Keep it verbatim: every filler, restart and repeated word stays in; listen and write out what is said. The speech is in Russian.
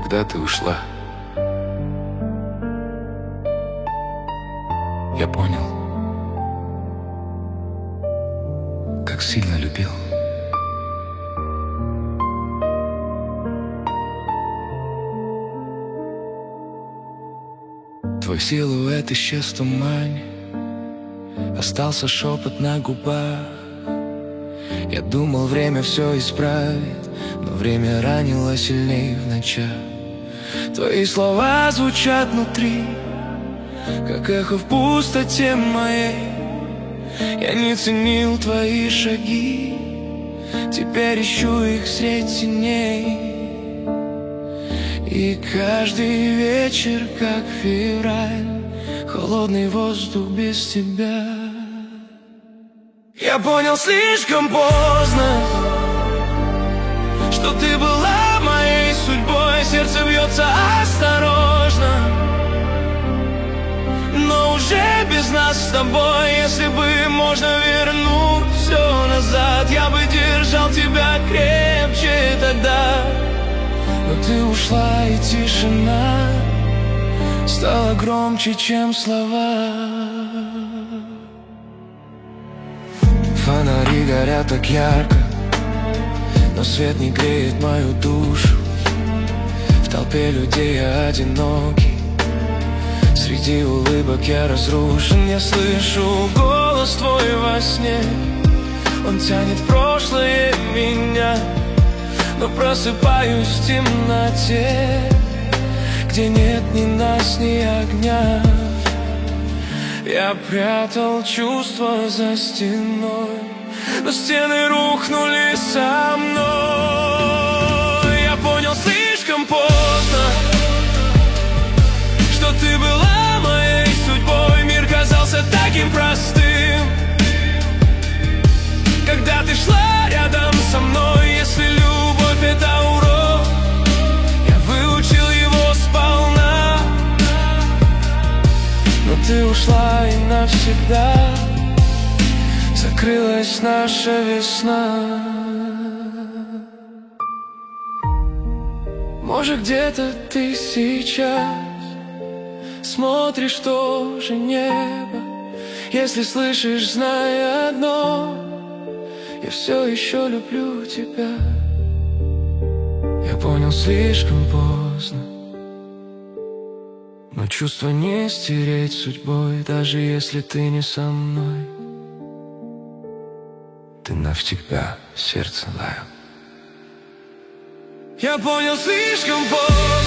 когда ты ушла. Я понял, как сильно любил. Твой силуэт исчез в тумане, остался шепот на губах. Я думал, время все исправит, но время ранило сильней в ночах. Твои слова звучат внутри, как эхо в пустоте моей. Я не ценил твои шаги, теперь ищу их средь теней. И каждый вечер, как февраль, холодный воздух без тебя. Я понял слишком поздно, что ты была моей судьбой. Сердце бьется осторожно, но уже без нас с тобой. Если бы можно вернуть все назад, я бы держал тебя крепче тогда. Но ты ушла, и тишина стала громче, чем слова. Фонари горят так ярко, но свет не греет мою душу. В толпе людей я одинокий, среди улыбок я разрушен. Я слышу голос твой во сне, он тянет в прошлое меня. Но просыпаюсь в темноте, где нет ни нас, ни огня. Я прятал чувства за стеной, но стены рухнули со мной. Я понял слишком поздно, что ты была моей судьбой. Мир казался таким простым, когда ты шла рядом со мной. Если любовь — это урок, я выучил его сполна. Но ты ушла, и навсегда закрылась наша весна. Может, где-то ты сейчас смотришь в то же небо. Если слышишь, знай одно: я все еще люблю тебя. Я понял слишком поздно, но чувства не стереть судьбой. Даже если ты не со мной, ты навсегда сердце лаю. Я понял слишком поздно,